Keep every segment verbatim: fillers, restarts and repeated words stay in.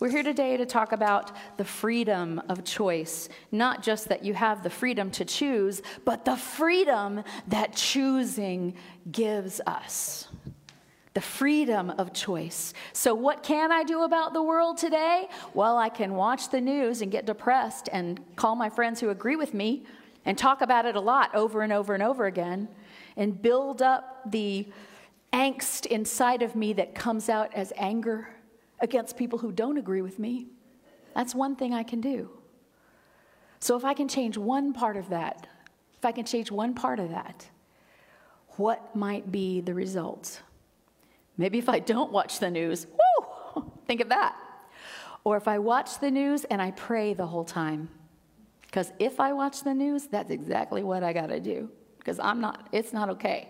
We're here today to talk about the freedom of choice. Not just that you have the freedom to choose, but the freedom that choosing gives us. The freedom of choice. So what can I do about the world today? Well, I can watch the news and get depressed and call my friends who agree with me and talk about it a lot over and over and over again and build up the angst inside of me that comes out as anger against people who don't agree with me. That's one thing I can do. So if I can change one part of that, if I can change one part of that, what might be the results? Maybe if I don't watch the news, whoo, think of that. Or if I watch the news and I pray the whole time. Because if I watch the news, that's exactly what I got to do. Because I'm not, it's not okay.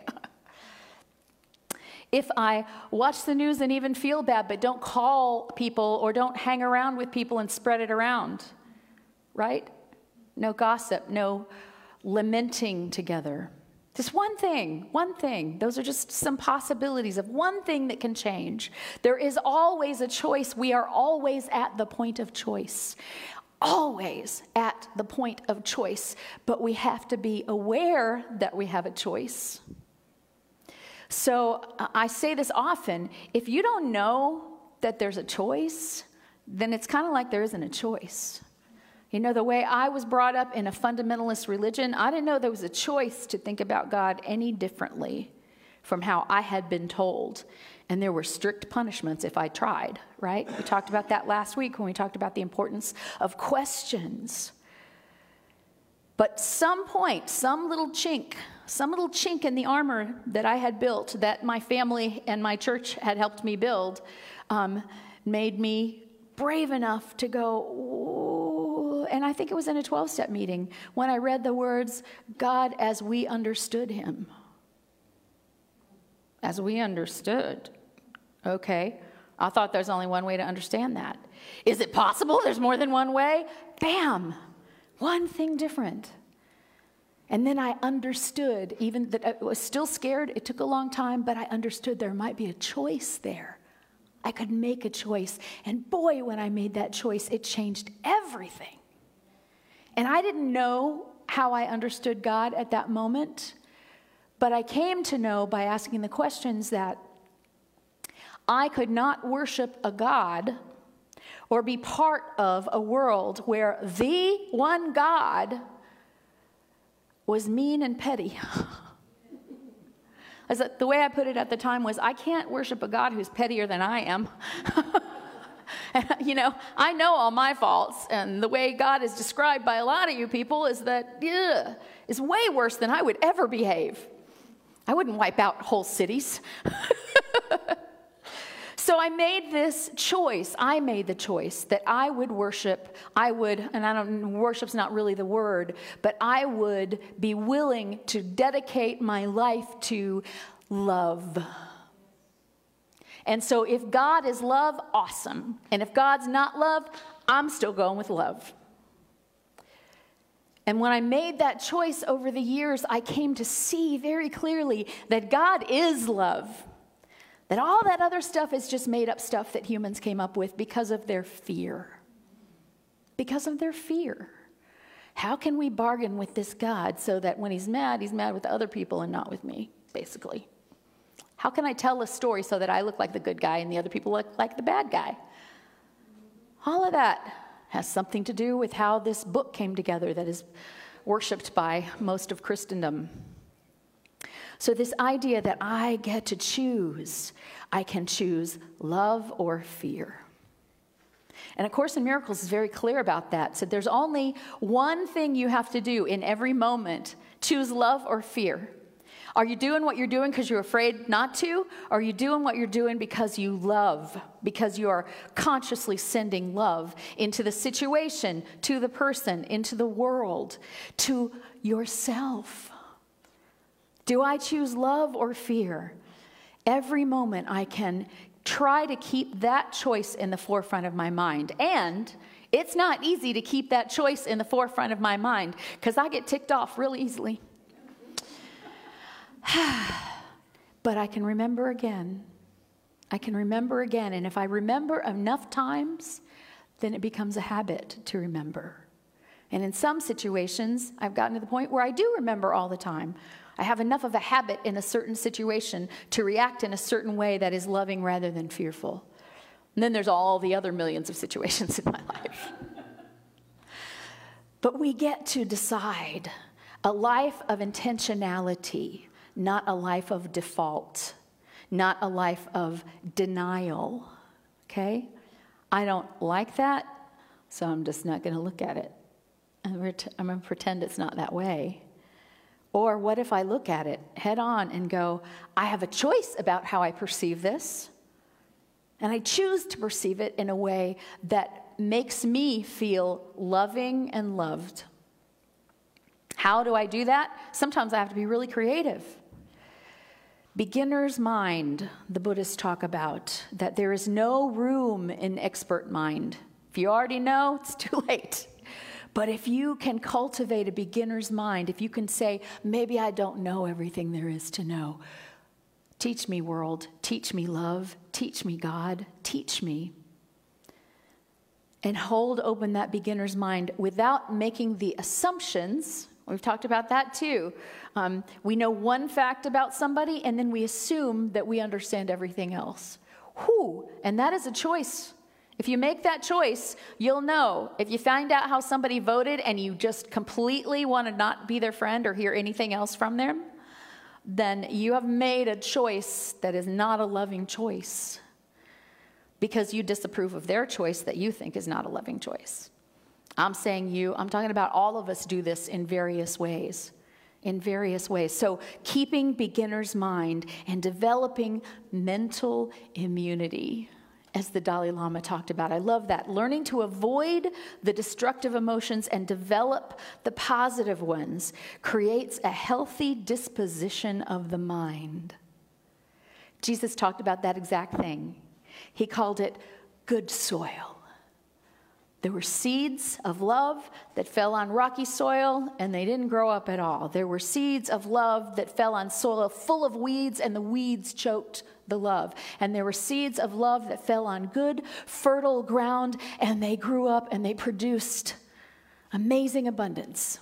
If I watch the news and even feel bad, but don't call people or don't hang around with people and spread it around, right? No gossip, no lamenting together. Just one thing, one thing. Those are just some possibilities of one thing that can change. There is always a choice. We are always at the point of choice. Always at the point of choice. But we have to be aware that we have a choice. So uh, I say this often. If you don't know that there's a choice, then it's kind of like there isn't a choice. You know, the way I was brought up in a fundamentalist religion, I didn't know there was a choice to think about God any differently from how I had been told. And there were strict punishments if I tried, right? We talked about that last week when we talked about the importance of questions. But some point, some little chink, some little chink in the armor that I had built, that my family and my church had helped me build, um, made me brave enough to go, and I think it was in a twelve-step meeting when I read the words, God as we understood him. As we understood. Okay. I thought there's only one way to understand that. Is it possible there's more than one way? Bam! One thing different. And then I understood, even that I was still scared. It took a long time, but I understood there might be a choice there. I could make a choice. And boy, when I made that choice, it changed everything. And I didn't know how I understood God at that moment, but I came to know by asking the questions that I could not worship a God or be part of a world where the one God was mean and petty. As the way I put it at the time was, I can't worship a God who's pettier than I am. You know, I know all my faults, and the way God is described by a lot of you people is that, ugh, is way worse than I would ever behave. I wouldn't wipe out whole cities. So I made this choice. I made the choice that I would worship. I would, and I don't, worship's not really the word, but I would be willing to dedicate my life to love. And so if God is love, awesome. And if God's not love, I'm still going with love. And when I made that choice over the years, I came to see very clearly that God is love. That all that other stuff is just made up stuff that humans came up with because of their fear. Because of their fear. How can we bargain with this God so that when he's mad, he's mad with other people and not with me, basically? How can I tell a story so that I look like the good guy and the other people look like the bad guy? All of that has something to do with how this book came together that is worshipped by most of Christendom. So this idea that I get to choose, I can choose love or fear. And A Course in Miracles is very clear about that. So there's only one thing you have to do in every moment. Choose love or fear. Are you doing what you're doing because you're afraid not to? Or are you doing what you're doing because you love? Because you are consciously sending love into the situation, to the person, into the world, to yourself. Do I choose love or fear? Every moment I can try to keep that choice in the forefront of my mind. And it's not easy to keep that choice in the forefront of my mind because I get ticked off real easily. But I can remember again. I can remember again. And if I remember enough times, then it becomes a habit to remember. And in some situations, I've gotten to the point where I do remember all the time. I have enough of a habit in a certain situation to react in a certain way that is loving rather than fearful. And then there's all the other millions of situations in my life. But we get to decide a life of intentionality, not a life of default, not a life of denial, okay? I don't like that, so I'm just not going to look at it. I'm going to pretend it's not that way. Or what if I look at it head on and go, I have a choice about how I perceive this, and I choose to perceive it in a way that makes me feel loving and loved. How do I do that? Sometimes I have to be really creative. Beginner's mind, the Buddhists talk about, that there is no room in expert mind. If you already know, it's too late. But if you can cultivate a beginner's mind, if you can say, maybe I don't know everything there is to know. Teach me, world. Teach me, love. Teach me, God. Teach me. And hold open that beginner's mind without making the assumptions. We've talked about that too. Um, we know one fact about somebody, and then we assume that we understand everything else. Whew, and that is a choice. If you make that choice, you'll know. If you find out how somebody voted and you just completely want to not be their friend or hear anything else from them, then you have made a choice that is not a loving choice because you disapprove of their choice that you think is not a loving choice. I'm saying you, I'm talking about all of us do this in various ways. In various ways. So keeping beginner's mind and developing mental immunity, as the Dalai Lama talked about. I love that. Learning to avoid the destructive emotions and develop the positive ones creates a healthy disposition of the mind. Jesus talked about that exact thing. He called it good soil. There were seeds of love that fell on rocky soil, and they didn't grow up at all. There were seeds of love that fell on soil full of weeds, and the weeds choked the love. And there were seeds of love that fell on good, fertile ground, and they grew up and they produced amazing abundance.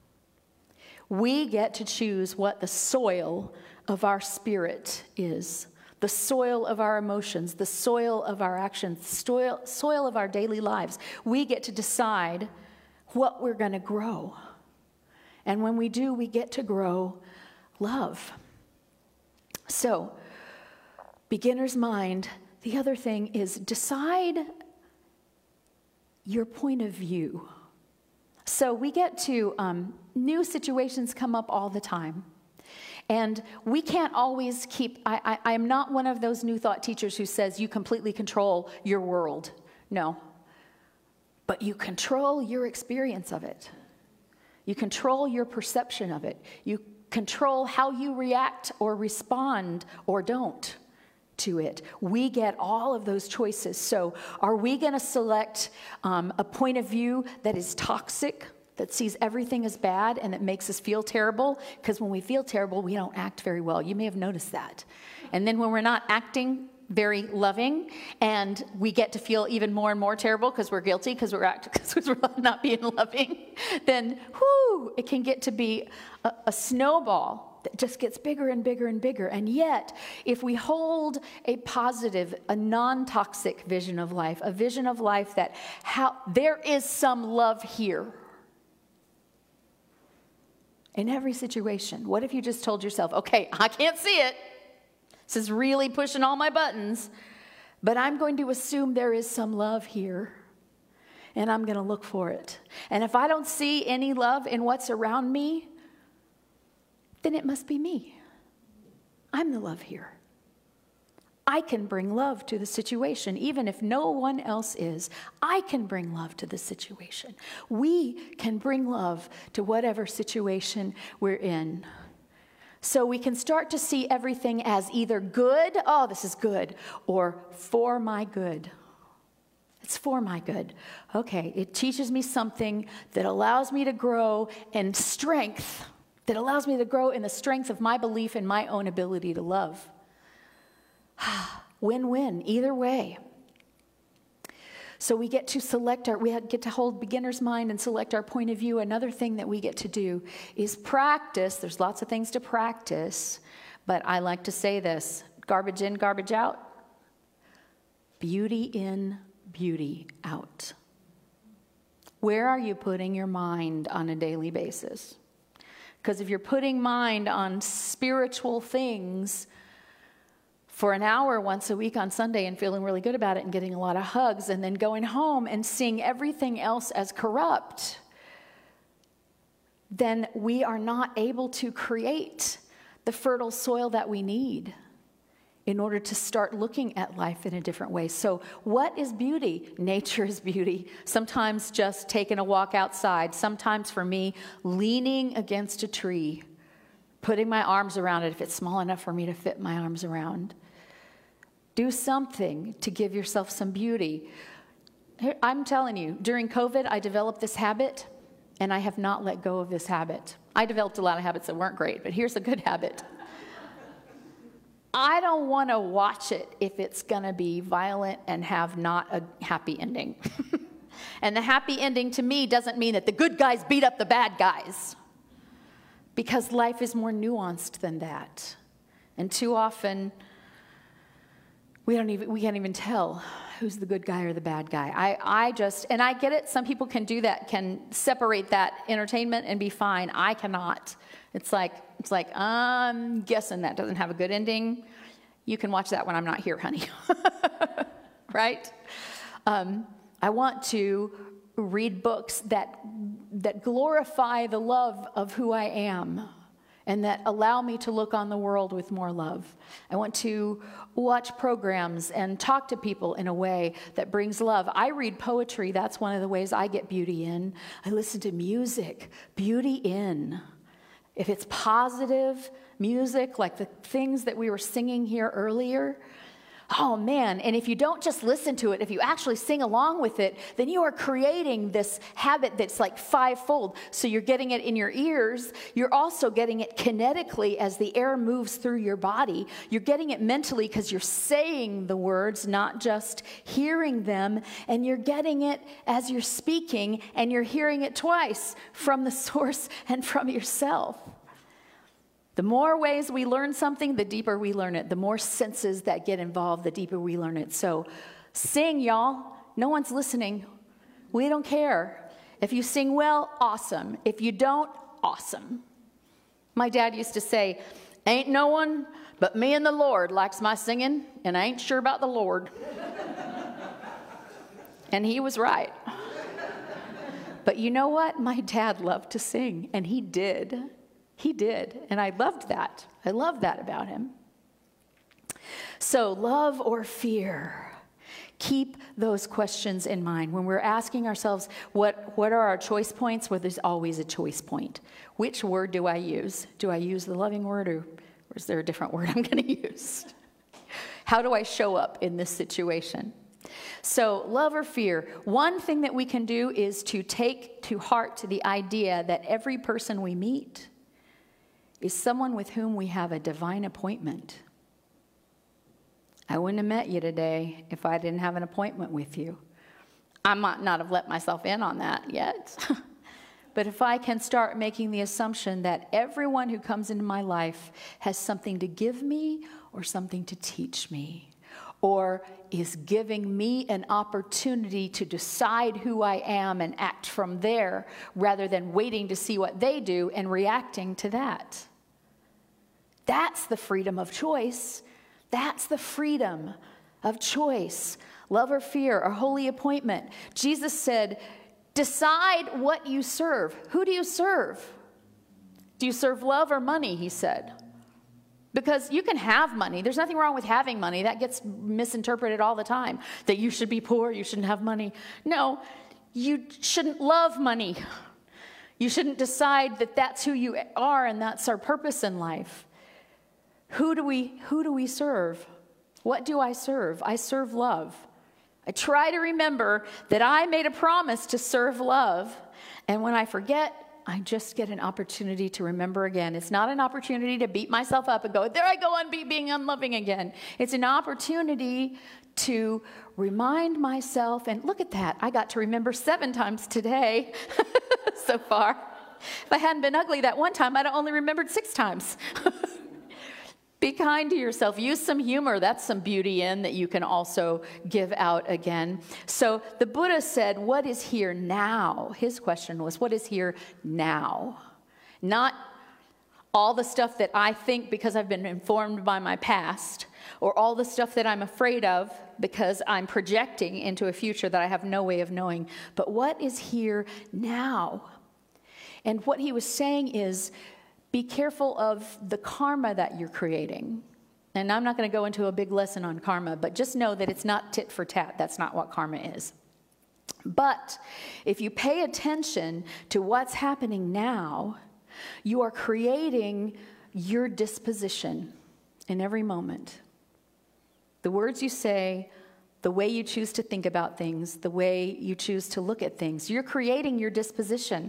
We get to choose what the soil of our spirit is. The soil of our emotions, the soil of our actions, the soil, soil of our daily lives. We get to decide what we're going to grow. And when we do, we get to grow love. So, beginner's mind, the other thing is decide your point of view. So we get to, um, new situations come up all the time. And we can't always keep, I, I, I am not one of those New Thought teachers who says you completely control your world. No. But you control your experience of it. You control your perception of it. You control how you react or respond or don't to it. We get all of those choices. So are we going to select um, a point of view that is toxic, that sees everything as bad and that makes us feel terrible? Because when we feel terrible, we don't act very well. You may have noticed that. And then when we're not acting very loving and we get to feel even more and more terrible because we're guilty, because we're, act- because we're not being loving, then whoo, it can get to be a, a snowball that just gets bigger and bigger and bigger. And yet, if we hold a positive, a non-toxic vision of life, a vision of life that how there is some love here, in every situation. What if you just told yourself, okay, I can't see it. This is really pushing all my buttons, but I'm going to assume there is some love here, and I'm going to look for it. And if I don't see any love in what's around me, then it must be me. I'm the love here. I can bring love to the situation, even if no one else is. I can bring love to the situation. We can bring love to whatever situation we're in. So we can start to see everything as either good, oh, this is good, or for my good. It's for my good. Okay, it teaches me something that allows me to grow in strength, that allows me to grow in the strength of my belief in my own ability to love. Win-win, either way. So we get to select our, we get to hold beginner's mind and select our point of view. Another thing that we get to do is practice. There's lots of things to practice, but I like to say this: garbage in, garbage out. Beauty in, beauty out. Where are you putting your mind on a daily basis? Because if you're putting mind on spiritual things for an hour once a week on Sunday and feeling really good about it and getting a lot of hugs, and then going home and seeing everything else as corrupt, then we are not able to create the fertile soil that we need in order to start looking at life in a different way. So what is beauty? Nature is beauty. Sometimes just taking a walk outside. Sometimes for me, leaning against a tree, putting my arms around it if it's small enough for me to fit my arms around. Do something to give yourself some beauty. I'm telling you, during COVID, I developed this habit, and I have not let go of this habit. I developed a lot of habits that weren't great, but here's a good habit. I don't want to watch it if it's going to be violent and have not a happy ending. And the happy ending to me doesn't mean that the good guys beat up the bad guys, because life is more nuanced than that. And too often, we don't even we can't even tell who's the good guy or the bad guy. I, I just, and I get it, some people can do that, can separate that entertainment and be fine. I cannot. It's like, it's like, I'm guessing that doesn't have a good ending. You can watch that when I'm not here, honey. Right? Um, I want to read books that that glorify the love of who I am, and that allow me to look on the world with more love. I want to watch programs and talk to people in a way that brings love. I read poetry. That's one of the ways I get beauty in. I listen to music. Beauty in. If it's positive music, like the things that we were singing here earlier, oh man, and if you don't just listen to it, if you actually sing along with it, then you are creating this habit that's like fivefold. So you're getting it in your ears, you're also getting it kinetically as the air moves through your body. You're getting it mentally because you're saying the words, not just hearing them, and you're getting it as you're speaking, and you're hearing it twice from the source and from yourself. The more ways we learn something, the deeper we learn it. The more senses that get involved, the deeper we learn it. So sing, y'all. No one's listening. We don't care. If you sing well, awesome. If you don't, awesome. My dad used to say, ain't no one but me and the Lord likes my singing, and I ain't sure about the Lord. And he was right. But you know what? My dad loved to sing, and he did. He did, and I loved that. I loved that about him. So, love or fear? Keep those questions in mind. When we're asking ourselves, what, what are our choice points? Well, there's always a choice point. Which word do I use? Do I use the loving word, or, or is there a different word I'm going to use? How do I show up in this situation? So, love or fear? One thing that we can do is to take to heart the idea that every person we meet is someone with whom we have a divine appointment. I wouldn't have met you today if I didn't have an appointment with you. I might not have let myself in on that yet. But if I can start making the assumption that everyone who comes into my life has something to give me or something to teach me, or is giving me an opportunity to decide who I am and act from there, rather than waiting to see what they do and reacting to that. That's the freedom of choice. That's the freedom of choice. Love or fear, a holy appointment. Jesus said, decide what you serve. Who do you serve? Do you serve love or money, he said. Because you can have money. There's nothing wrong with having money. That gets misinterpreted all the time, that you should be poor, you shouldn't have money. No, you shouldn't love money. You shouldn't decide that that's who you are and that's our purpose in life. Who do we, who do we serve? What do I serve? I serve love. I try to remember that I made a promise to serve love, and when I forget, I just get an opportunity to remember again. It's not an opportunity to beat myself up and go, there I go on be being unloving again. It's an opportunity to remind myself, and look at that, I got to remember seven times today so far. If I hadn't been ugly that one time, I'd have only remembered six times. Be kind to yourself. Use some humor. That's some beauty in that you can also give out again. So the Buddha said, what is here now? His question was, what is here now? Not all the stuff that I think because I've been informed by my past, or all the stuff that I'm afraid of because I'm projecting into a future that I have no way of knowing. But what is here now? And what he was saying is, be careful of the karma that you're creating. And I'm not going to go into a big lesson on karma, but just know that it's not tit for tat. That's not what karma is. But if you pay attention to what's happening now, you are creating your disposition in every moment. The words you say, the way you choose to think about things, the way you choose to look at things, you're creating your disposition.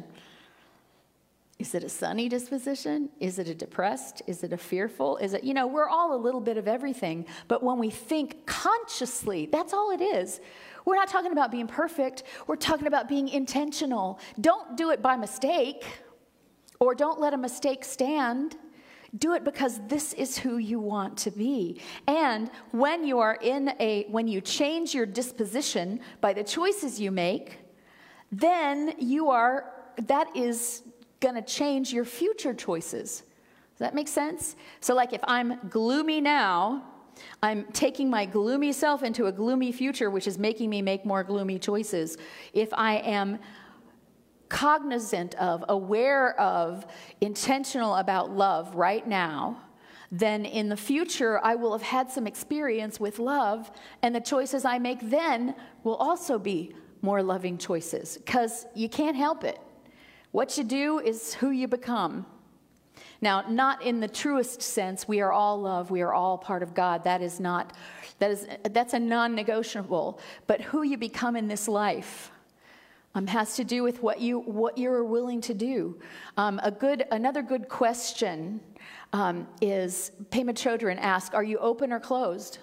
Is it a sunny disposition? Is it a depressed? Is it a fearful? Is it, you know, we're all a little bit of everything. But when we think consciously, that's all it is. We're not talking about being perfect. We're talking about being intentional. Don't do it by mistake, or don't let a mistake stand. Do it because this is who you want to be. And when you are in a, when you change your disposition by the choices you make, then you are, that is going to change your future choices. Does that make sense? So like if I'm gloomy now, I'm taking my gloomy self into a gloomy future, which is making me make more gloomy choices. If I am cognizant of, aware of, intentional about love right now, then in the future I will have had some experience with love, and the choices I make then will also be more loving choices, because you can't help it. What you do is who you become. Now, not in the truest sense, we are all love, we are all part of God. That is not, that is, that's a non-negotiable. But who you become in this life um, has to do with what you what you're willing to do. Um, a good, another good question um, is, Pema Chodron asked, are you open or closed?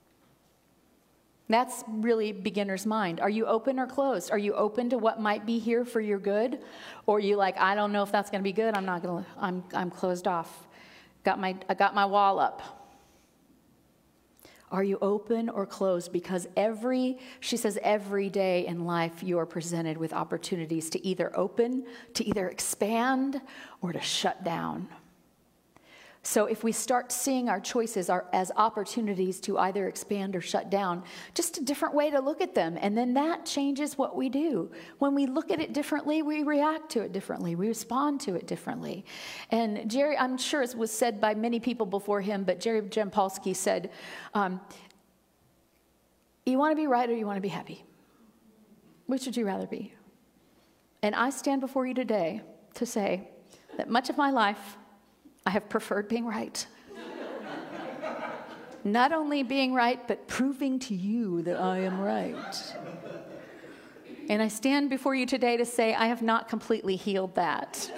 That's really beginner's mind. Are you open or closed? Are you open to what might be here for your good? Or are you like, I don't know if that's going to be good. I'm not going to, I'm, I'm closed off. Got my, I got my wall up. Are you open or closed? Because every, she says, every day in life you are presented with opportunities to either open, to either expand, or to shut down. So if we start seeing our choices are, as opportunities to either expand or shut down, just a different way to look at them, and then that changes what we do. When we look at it differently, we react to it differently. We respond to it differently. And Jerry, I'm sure it was said by many people before him, but Jerry Jampolsky said, um, you want to be right or you want to be happy? Which would you rather be? And I stand before you today to say that much of my life, I have preferred being right. Not only being right, but proving to you that I am right. And I stand before you today to say I have not completely healed that.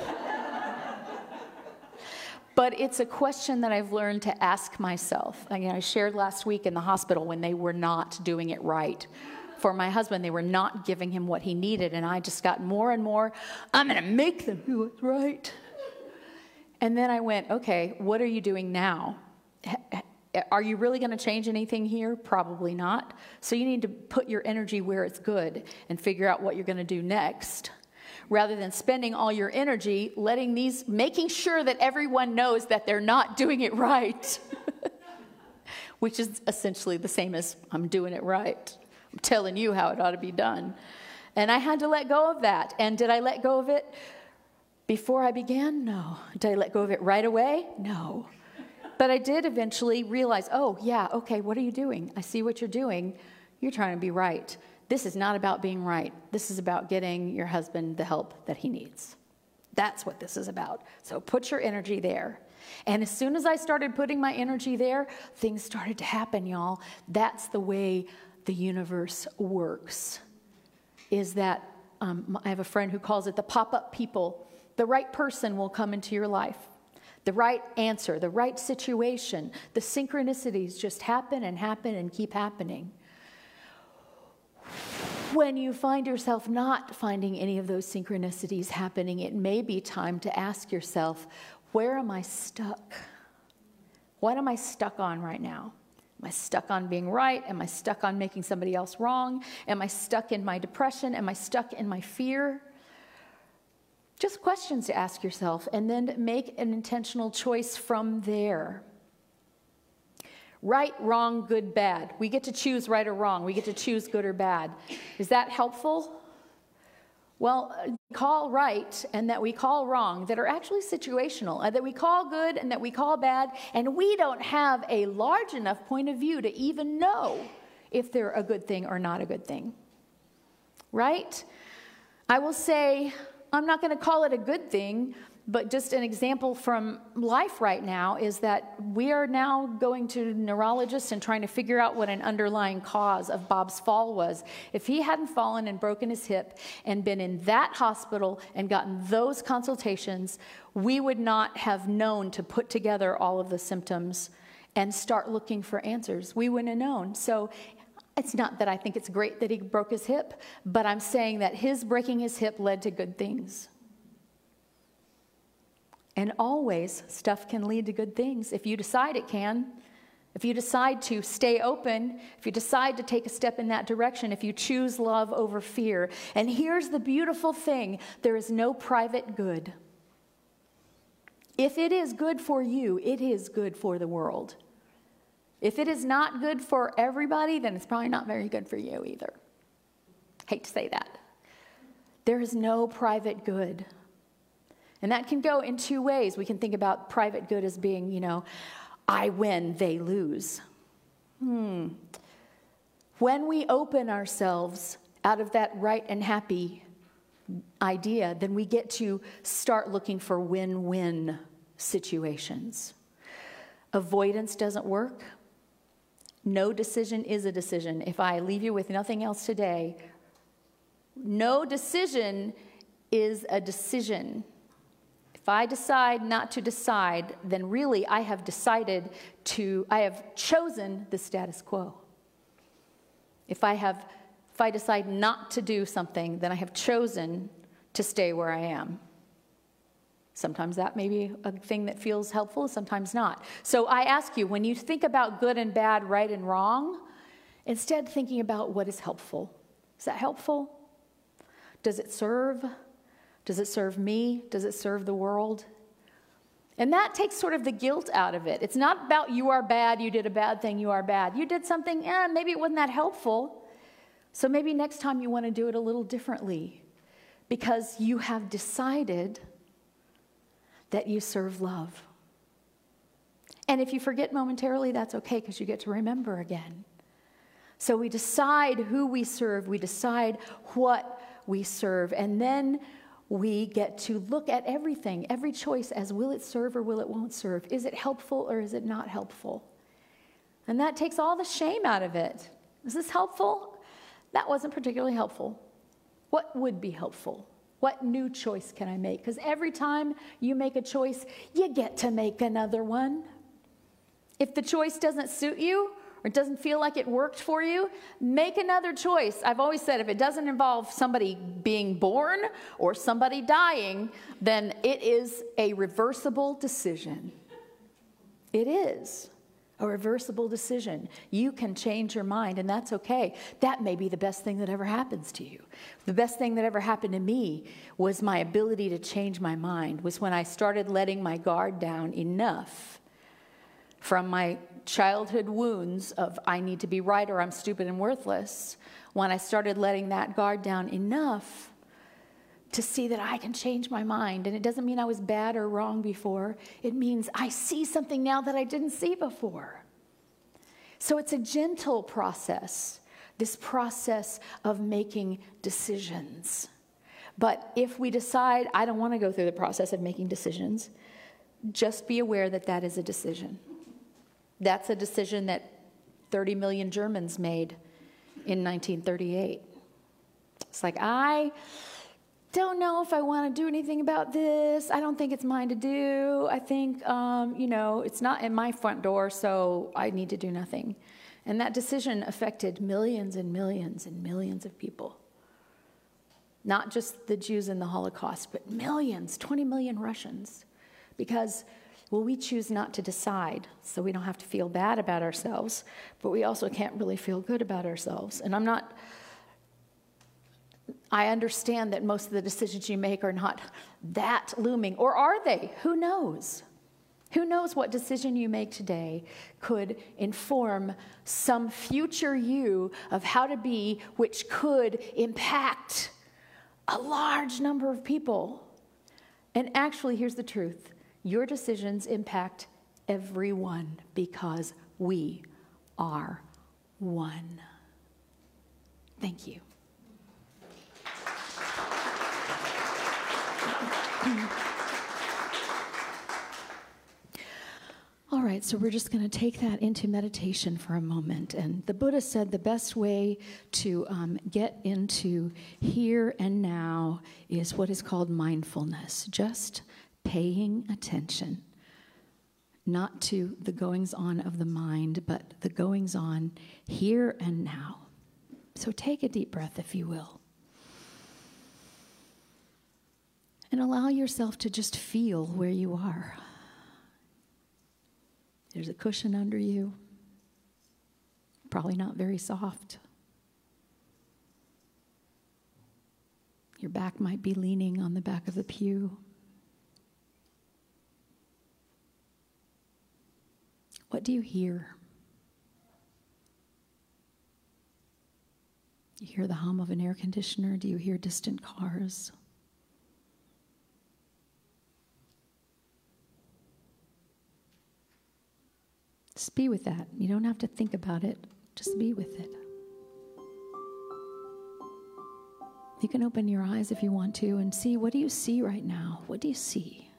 But it's a question that I've learned to ask myself. Again, I shared last week in the hospital when they were not doing it right. For my husband, they were not giving him what he needed, and I just got more and more, I'm going to make them do what's right. And then I went, okay, what are you doing now? Are you really going to change anything here? Probably not. So you need to put your energy where it's good and figure out what you're going to do next, rather than spending all your energy letting these, making sure that everyone knows that they're not doing it right, which is essentially the same as I'm doing it right. I'm telling you how it ought to be done. And I had to let go of that. And did I let go of it before I began? No. Did I let go of it right away? No. But I did eventually realize, oh, yeah, okay, what are you doing? I see what you're doing. You're trying to be right. This is not about being right. This is about getting your husband the help that he needs. That's what this is about. So put your energy there. And as soon as I started putting my energy there, things started to happen, y'all. That's the way the universe works, is that um, I have a friend who calls it the pop-up people The right person will come into your life. The right answer, the right situation. The synchronicities just happen and happen and keep happening. When you find yourself not finding any of those synchronicities happening, it may be time to ask yourself, where am I stuck? What am I stuck on right now? Am I stuck on being right? Am I stuck on making somebody else wrong? Am I stuck in my depression? Am I stuck in my fear? Just questions to ask yourself, and then make an intentional choice from there. Right, wrong, good, bad. We get to choose right or wrong. We get to choose good or bad. Is that helpful? Well, call right and that we call wrong that are actually situational, and that we call good and that we call bad, and we don't have a large enough point of view to even know if they're a good thing or not a good thing. Right? I will say, I'm not going to call it a good thing, but just an example from life right now is that we are now going to neurologists and trying to figure out what an underlying cause of Bob's fall was. If he hadn't fallen and broken his hip and been in that hospital and gotten those consultations, we would not have known to put together all of the symptoms and start looking for answers. We wouldn't have known. So it's not that I think it's great that he broke his hip, but I'm saying that his breaking his hip led to good things. And always, stuff can lead to good things if you decide it can. If you decide to stay open, if you decide to take a step in that direction, if you choose love over fear. And here's the beautiful thing, there is no private good. If it is good for you, it is good for the world. If it is not good for everybody, then it's probably not very good for you either. Hate to say that. There is no private good. And that can go in two ways. We can think about private good as being, you know, I win, they lose. Hmm. When we open ourselves out of that right and happy idea, then we get to start looking for win-win situations. Avoidance doesn't work. No decision is a decision. If I leave you with nothing else today, no decision is a decision. If I decide not to decide, then really I have decided to, I have chosen the status quo. If I have, if I decide not to do something, then I have chosen to stay where I am. Sometimes that may be a thing that feels helpful, sometimes not. So I ask you, when you think about good and bad, right and wrong, instead thinking about what is helpful. Is that helpful? Does it serve? Does it serve me? Does it serve the world? And that takes sort of the guilt out of it. It's not about you are bad, you did a bad thing, you are bad. You did something, eh, maybe it wasn't that helpful. So maybe next time you want to do it a little differently because you have decided that you serve love. And if you forget momentarily, that's okay because you get to remember again. So we decide who we serve, we decide what we serve, and then we get to look at everything, every choice as will it serve or will it won't serve? Is it helpful or is it not helpful? And that takes all the shame out of it. Is this helpful? That wasn't particularly helpful. What would be helpful? What new choice can I make? Because every time you make a choice, you get to make another one. If the choice doesn't suit you, or it doesn't feel like it worked for you, make another choice. I've always said if it doesn't involve somebody being born or somebody dying, then it is a reversible decision. It is a reversible decision. You can change your mind, and that's okay. That may be the best thing that ever happens to you. The best thing that ever happened to me was my ability to change my mind, was when I started letting my guard down enough from my childhood wounds of I need to be right or I'm stupid and worthless, when I started letting that guard down enough to see that I can change my mind. And it doesn't mean I was bad or wrong before. It means I see something now that I didn't see before. So it's a gentle process, this process of making decisions. But if we decide, I don't want to go through the process of making decisions, just be aware that that is a decision. That's a decision that thirty million Germans made in nineteen thirty-eight. It's like, I don't know if I want to do anything about this. I don't think it's mine to do. I think, um, you know, it's not in my front door, so I need to do nothing. And that decision affected millions and millions and millions of people. Not just the Jews in the Holocaust, but millions, twenty million Russians. Because, well, we choose not to decide, so we don't have to feel bad about ourselves, but we also can't really feel good about ourselves. And I'm not, I understand that most of the decisions you make are not that looming, or are they? Who knows? Who knows what decision you make today could inform some future you of how to be, which could impact a large number of people. And actually, here's the truth. Your decisions impact everyone because we are one. Thank you. All right, so we're just going to take that into meditation for a moment. And the Buddha said the best way to um, get into here and now is what is called mindfulness, just paying attention, not to the goings-on of the mind, but the goings-on here and now. So take a deep breath, if you will. And allow yourself to just feel where you are. There's a cushion under you, probably not very soft. Your back might be leaning on the back of the pew. What do you hear? You hear the hum of an air conditioner? Do you hear distant cars? Just be with that. You don't have to think about it. Just be with it. You can open your eyes if you want to and see, what do you see right now? What do you see?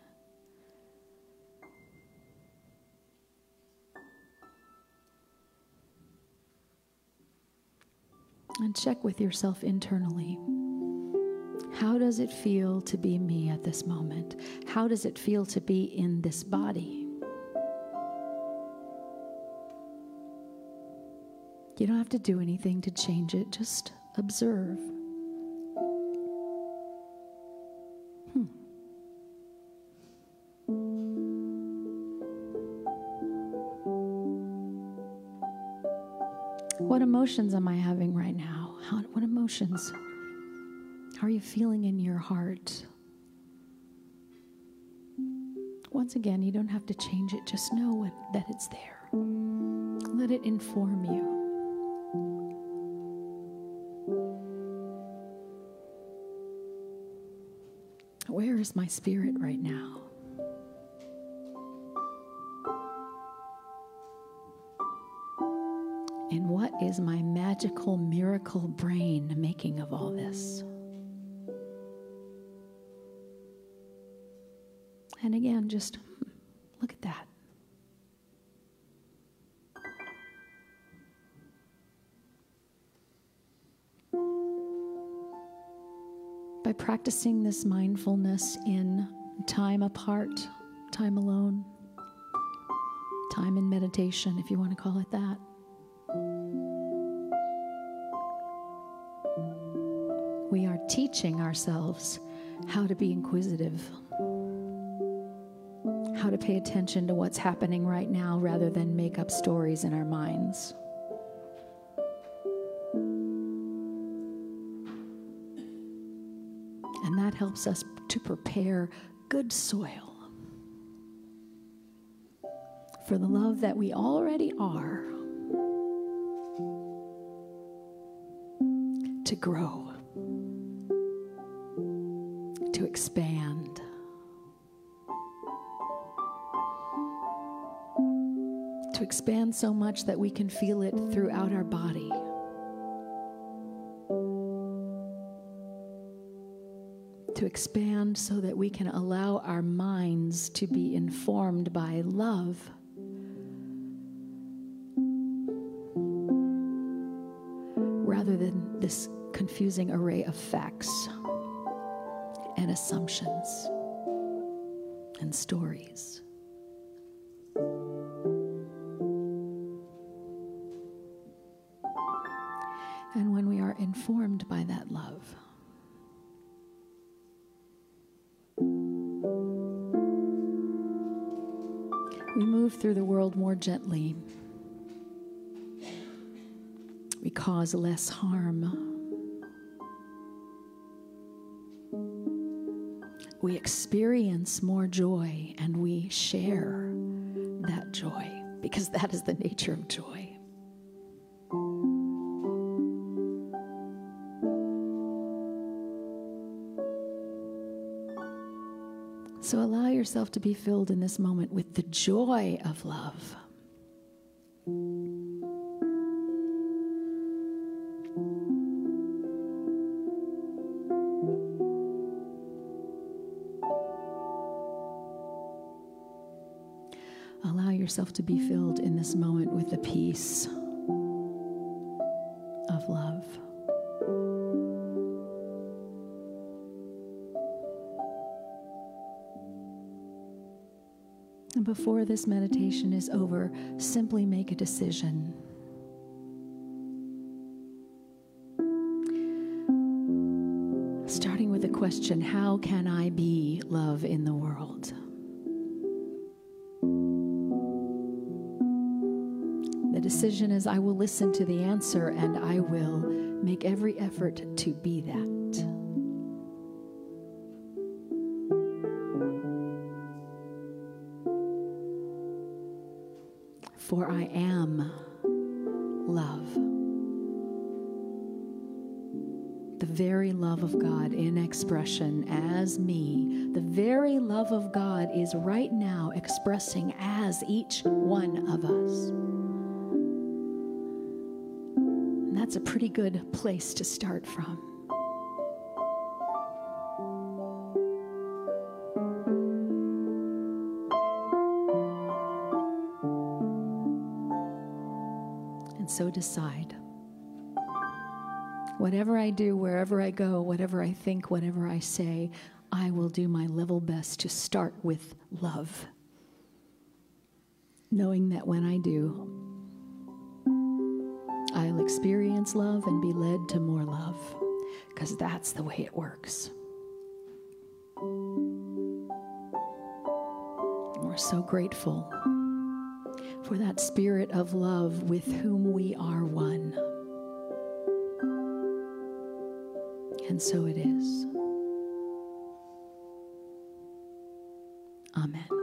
And check with yourself internally. How does it feel to be me at this moment? How does it feel to be in this body? You don't have to do anything to change it. Just observe. Hmm. What emotions am I having right now? How, what emotions? How are you feeling in your heart? Once again, you don't have to change it. Just know what, that it's there. Let it inform you. Where is my spirit right now? And what is my magical miracle brain making of all this? And again, just look at that. By practicing this mindfulness in time apart, time alone, time in meditation, if you want to call it that, we are teaching ourselves how to be inquisitive, how to pay attention to what's happening right now rather than make up stories in our minds. And that helps us to prepare good soil for the love that we already are to grow, to expand, to expand so much that we can feel it throughout our body. To expand so that we can allow our minds to be informed by love. Rather than this confusing array of facts. and assumptions and stories. And when we are informed by that love, we move through the world more gently. We cause less harm. We experience more joy, and we share that joy, because that is the nature of joy. So allow yourself to be filled in this moment with the joy of love. Allow yourself to be filled in this moment with the peace of love. And before this meditation is over, simply make a decision. Starting with the question, how can I be love in the world? The decision is, I will listen to the answer and I will make every effort to be that. For I am love. The very love of God in expression as me. The very love of God is right now expressing as each one of us. And that's a pretty good place to start from. So decide. Whatever I do, wherever I go, whatever I think, whatever I say, I will do my level best to start with love. Knowing that when I do, I'll experience love and be led to more love, because that's the way it works. We're so grateful for that spirit of love with whom we are one. And so it is. Amen.